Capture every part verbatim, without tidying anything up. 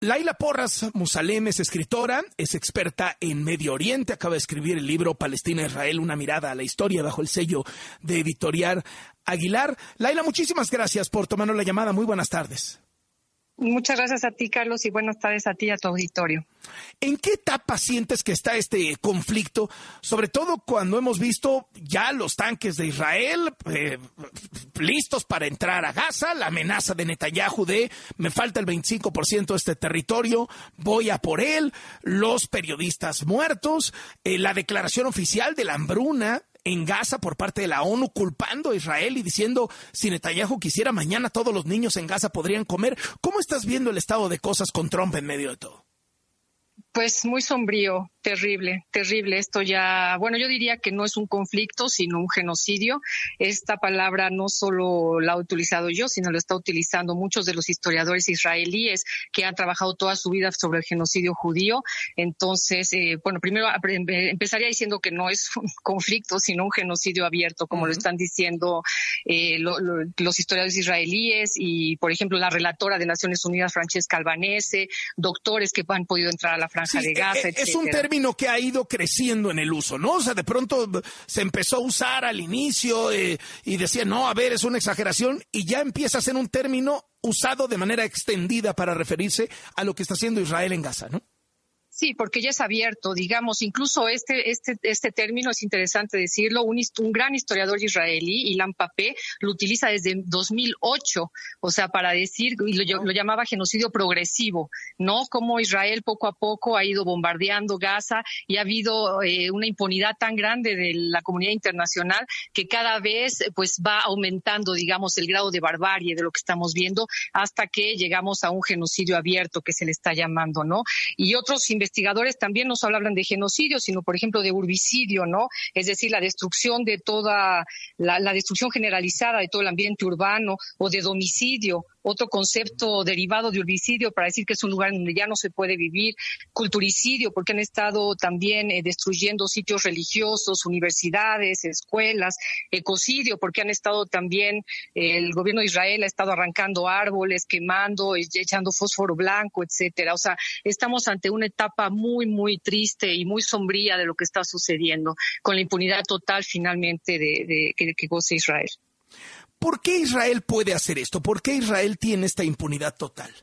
Laila Porras Musalem es escritora, es experta en Medio Oriente, acaba de escribir el libro Palestina-Israel, una mirada a la historia bajo el sello de Editorial Aguilar. Laila, muchísimas gracias por tomarnos la llamada. Muy buenas tardes. Muchas gracias a ti, Carlos, y buenas tardes a ti y a tu auditorio. ¿En qué etapa sientes que está este conflicto? Sobre todo cuando hemos visto ya los tanques de Israel eh, listos para entrar a Gaza, la amenaza de Netanyahu de me falta el veinticinco por ciento de este territorio, voy a por él, los periodistas muertos, eh, la declaración oficial de la hambruna en Gaza por parte de la ONU, culpando a Israel y diciendo si Netanyahu quisiera mañana todos los niños en Gaza podrían comer. ¿Cómo estás viendo el estado de cosas con Trump en medio de todo? Pues muy sombrío, terrible, terrible. Esto ya, bueno, yo diría que no es un conflicto, sino un genocidio. Esta palabra no solo la he utilizado yo, sino lo está utilizando muchos de los historiadores israelíes que han trabajado toda su vida sobre el genocidio judío. Entonces, eh, bueno, primero empezaría diciendo que no es un conflicto, sino un genocidio abierto, como uh-huh. lo están diciendo eh, lo, lo, los historiadores israelíes y, por ejemplo, la relatora de Naciones Unidas, Francesca Albanese, doctores que han podido entrar a la Franja sí, de Gaza, es, es un término que ha ido creciendo en el uso, ¿no? O sea, de pronto se empezó a usar al inicio eh, y decía, no, a ver, es una exageración, y ya empieza a ser un término usado de manera extendida para referirse a lo que está haciendo Israel en Gaza, ¿no? Sí, porque ya es abierto, digamos, incluso este este este término es interesante decirlo, un, un gran historiador israelí, Ilan Pappé, lo utiliza desde dos mil ocho, o sea, para decir, y lo, lo llamaba genocidio progresivo, ¿no? Como Israel poco a poco ha ido bombardeando Gaza y ha habido eh, una impunidad tan grande de la comunidad internacional que cada vez pues va aumentando, digamos, el grado de barbarie de lo que estamos viendo hasta que llegamos a un genocidio abierto que se le está llamando, ¿no? Y otros investigadores investigadores también no solo hablan de genocidio, sino, por ejemplo, de urbicidio, ¿no? Es decir, la destrucción de toda, la, la destrucción generalizada de todo el ambiente urbano, o de domicidio, otro concepto derivado de urbicidio para decir que es un lugar donde ya no se puede vivir, culturicidio, porque han estado también eh, destruyendo sitios religiosos, universidades, escuelas, ecocidio, porque han estado también, eh, el gobierno de Israel ha estado arrancando árboles, quemando, echando fósforo blanco, etcétera. O sea, estamos ante una etapa muy, muy triste y muy sombría de lo que está sucediendo, con la impunidad total finalmente de, de, de que goza Israel. ¿Por qué Israel puede hacer esto? ¿Por qué Israel tiene esta impunidad total?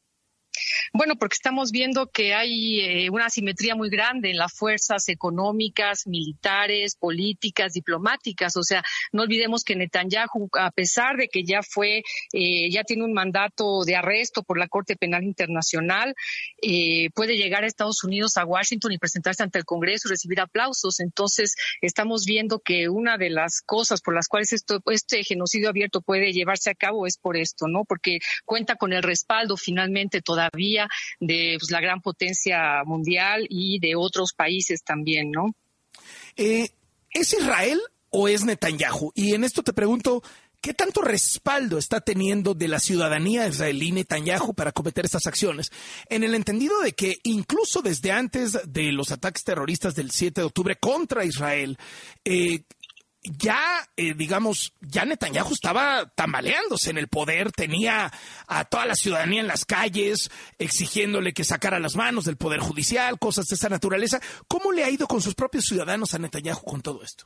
Bueno, porque estamos viendo que hay eh, una asimetría muy grande en las fuerzas económicas, militares, políticas, diplomáticas. O sea, no olvidemos que Netanyahu, a pesar de que ya fue, eh, ya tiene un mandato de arresto por la Corte Penal Internacional, eh, puede llegar a Estados Unidos, a Washington, y presentarse ante el Congreso y recibir aplausos. Entonces, estamos viendo que una de las cosas por las cuales esto, este genocidio abierto puede llevarse a cabo es por esto, ¿no? Porque cuenta con el respaldo finalmente todavía de pues, la gran potencia mundial y de otros países también, ¿no? Eh, ¿Es Israel o es Netanyahu? Y en esto te pregunto, ¿qué tanto respaldo está teniendo de la ciudadanía israelí Netanyahu para cometer estas acciones? En el entendido de que incluso desde antes de los ataques terroristas del siete de octubre contra Israel, eh, ya, eh, digamos, ya Netanyahu estaba tambaleándose en el poder, tenía a toda la ciudadanía en las calles exigiéndole que sacara las manos del poder judicial, cosas de esa naturaleza. ¿Cómo le ha ido con sus propios ciudadanos a Netanyahu con todo esto?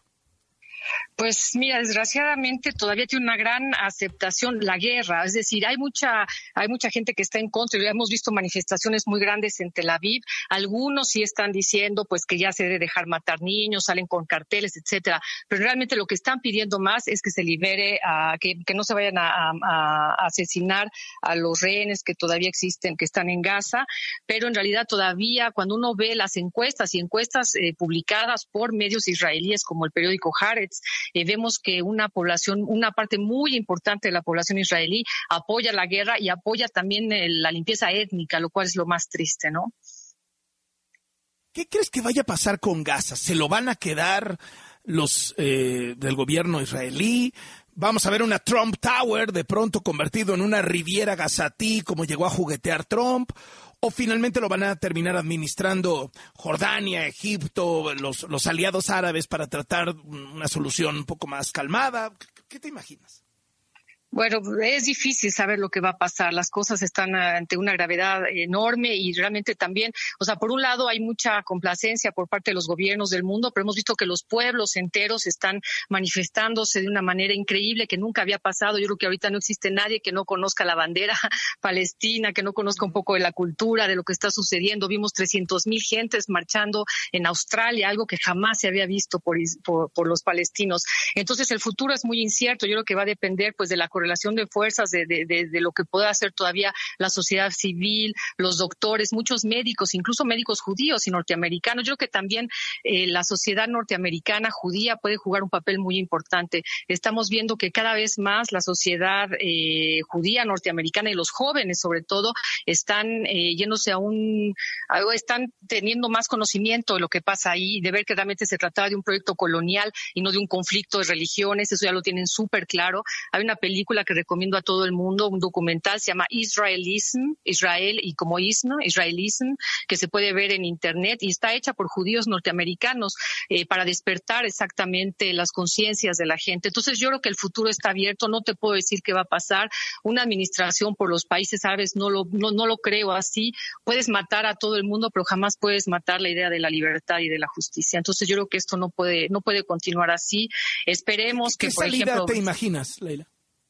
Pues mira, desgraciadamente todavía tiene una gran aceptación la guerra, es decir, hay mucha hay mucha gente que está en contra, ya hemos visto manifestaciones muy grandes en Tel Aviv, algunos sí están diciendo pues que ya se debe dejar matar niños, salen con carteles, etcétera, pero realmente lo que están pidiendo más es que se libere, a, que, que no se vayan a, a, a asesinar a los rehenes que todavía existen, que están en Gaza, pero en realidad todavía cuando uno ve las encuestas y encuestas eh, publicadas por medios israelíes como el periódico Haaretz, Eh, vemos que una población, una parte muy importante de la población israelí apoya la guerra y apoya también eh, la limpieza étnica, lo cual es lo más triste, ¿no? ¿Qué crees que vaya a pasar con Gaza? ¿Se lo van a quedar los eh, del gobierno israelí? ¿Vamos a ver una Trump Tower de pronto convertido en una Riviera Gazatí como llegó a juguetear Trump? ¿O finalmente lo van a terminar administrando Jordania, Egipto, los, los aliados árabes para tratar una solución un poco más calmada? ¿Qué te imaginas? Bueno, es difícil saber lo que va a pasar. Las cosas están ante una gravedad enorme y realmente también, o sea, por un lado hay mucha complacencia por parte de los gobiernos del mundo, pero hemos visto que los pueblos enteros están manifestándose de una manera increíble que nunca había pasado. Yo creo que ahorita no existe nadie que no conozca la bandera palestina, que no conozca un poco de la cultura, de lo que está sucediendo. Vimos trescientos mil gentes marchando en Australia, algo que jamás se había visto por, por, por los palestinos. Entonces el futuro es muy incierto. Yo creo que va a depender pues de la relación de fuerzas, de, de, de, de lo que pueda hacer todavía la sociedad civil, los doctores, muchos médicos, incluso médicos judíos y norteamericanos. Yo creo que también eh, la sociedad norteamericana judía puede jugar un papel muy importante. Estamos viendo que cada vez más la sociedad eh, judía norteamericana y los jóvenes, sobre todo, están eh, yéndose a un, a, están teniendo más conocimiento de lo que pasa ahí, de ver que realmente se trataba de un proyecto colonial y no de un conflicto de religiones. Eso ya lo tienen súper claro. Hay una película que recomiendo a todo el mundo, un documental, se llama Israelism, Israel y como ism, Israelism, que se puede ver en internet y está hecha por judíos norteamericanos eh, para despertar exactamente las conciencias de la gente. Entonces yo creo que el futuro está abierto, no te puedo decir qué va a pasar. Una administración por los países árabes no lo, no, no lo creo así. Puedes matar a todo el mundo, pero jamás puedes matar la idea de la libertad y de la justicia. Entonces yo creo que esto no puede, no puede continuar así. Esperemos que, ¿Qué por salida ejemplo, te imaginas, Leila?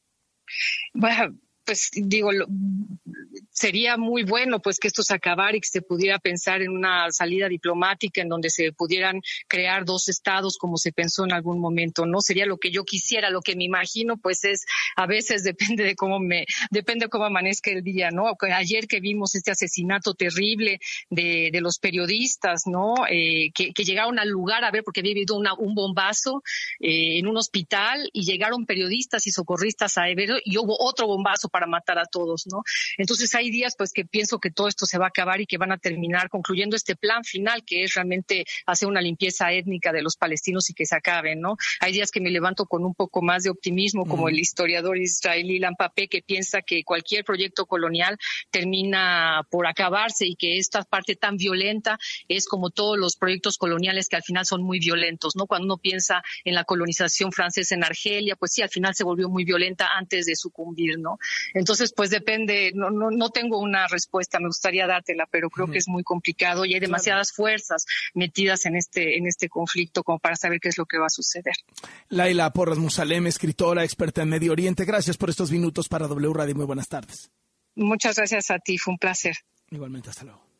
Bueno, pues digo, lo, sería muy bueno pues que esto se acabara y que se pudiera pensar en una salida diplomática en donde se pudieran crear dos estados como se pensó en algún momento, ¿no? Sería lo que yo quisiera, lo que me imagino pues es, a veces depende de cómo me, depende de cómo amanezca el día, ¿no? Ayer que vimos este asesinato terrible de, de los periodistas, ¿no? Eh, que, que llegaron al lugar a ver porque había habido una, un bombazo eh, en un hospital y llegaron periodistas y socorristas a ver y hubo otro bombazo para matar a todos, ¿no? Entonces hay días pues que pienso que todo esto se va a acabar y que van a terminar concluyendo este plan final que es realmente hacer una limpieza étnica de los palestinos y que se acabe, ¿no? Hay días que me levanto con un poco más de optimismo, como mm. el historiador israelí Ilan Pappé, que piensa que cualquier proyecto colonial termina por acabarse y que esta parte tan violenta es como todos los proyectos coloniales que al final son muy violentos, ¿no? Cuando uno piensa en la colonización francesa en Argelia, pues sí, al final se volvió muy violenta antes de sucumbir, ¿no? Entonces, pues depende, no, no, no tengo una respuesta, me gustaría dártela, pero creo uh-huh. que es muy complicado y hay demasiadas claro. fuerzas metidas en este, en este conflicto como para saber qué es lo que va a suceder. Leila Porras Musalem, escritora, experta en Medio Oriente, gracias por estos minutos para W Radio, muy buenas tardes. Muchas gracias a ti, fue un placer. Igualmente, hasta luego.